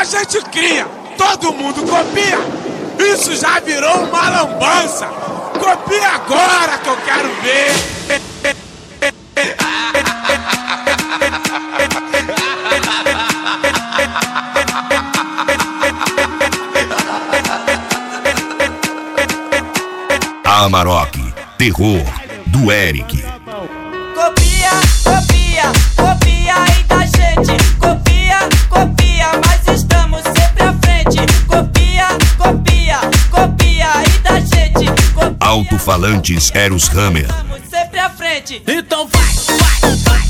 gente cria, todo mundo copia. Isso já virou uma lambança. Copia agora que eu quero ver. Amarok, terror do Eric. Copia, copia, copia aí da gente. Copia, copia, mas estamos sempre à frente. Copia, copia, copia aí da gente. Alto-falantes Eros Hammer. Estamos sempre à frente. Então vai, vai, vai.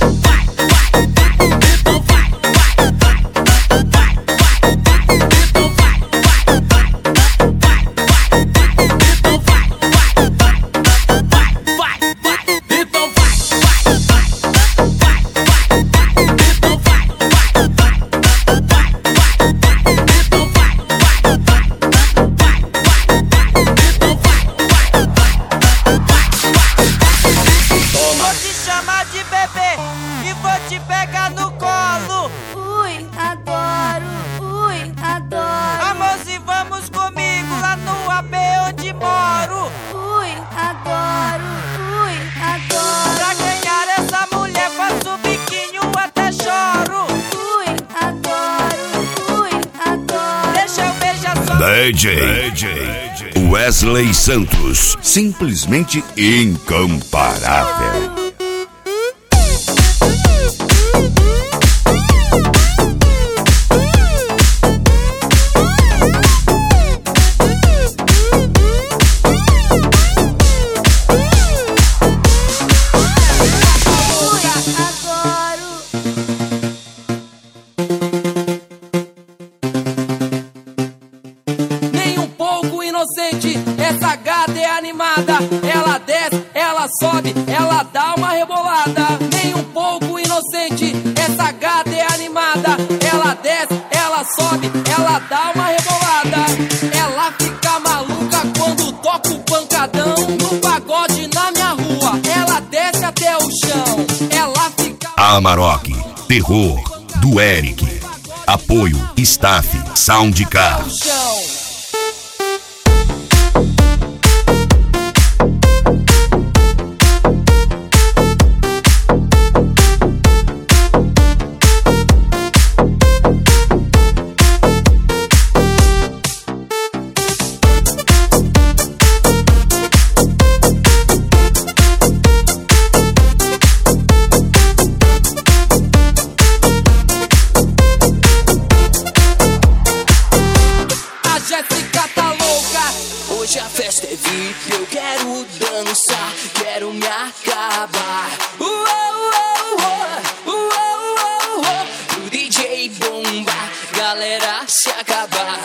E vou te pegar no colo. Ui, adoro. Amorzinho, vamos comigo lá no AB onde moro. Ui, adoro. Pra ganhar essa mulher faço o biquinho até choro. Ui, adoro. Deixa eu beijar só. DJ Wesley Santos, simplesmente incomparável. Essa gata é animada, ela desce, ela sobe, ela dá uma rebolada. Nem um pouco inocente, essa gata é animada, ela desce, ela sobe, ela dá uma rebolada. Ela fica maluca quando toca o pancadão. No pagode na minha rua, ela desce até o chão. Ela fica... Amarok, terror do Eric. Apoio, staff, Soundcar. Hoje a festa é VIP, eu quero dançar, quero me acabar. O DJ bomba, galera se acabar.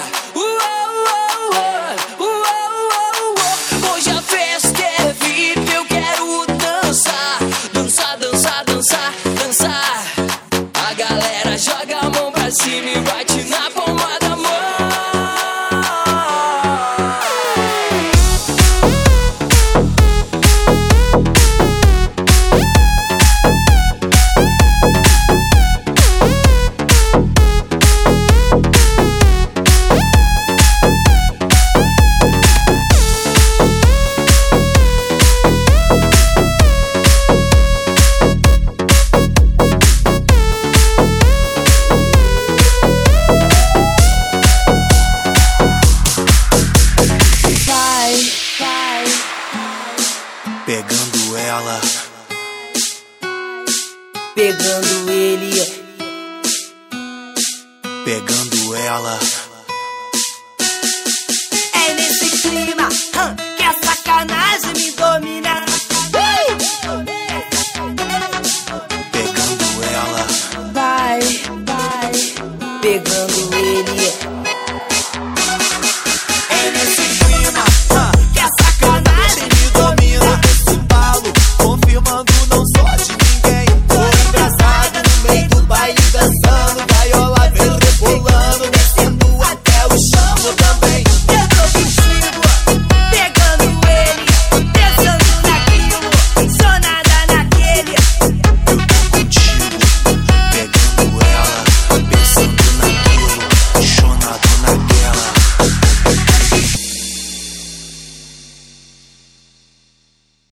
Hoje a festa é VIP, eu quero dançar, dançar. A galera joga a mão pra cima e bate na palma da mão. Pegando ela, pegando ele, pegando ela.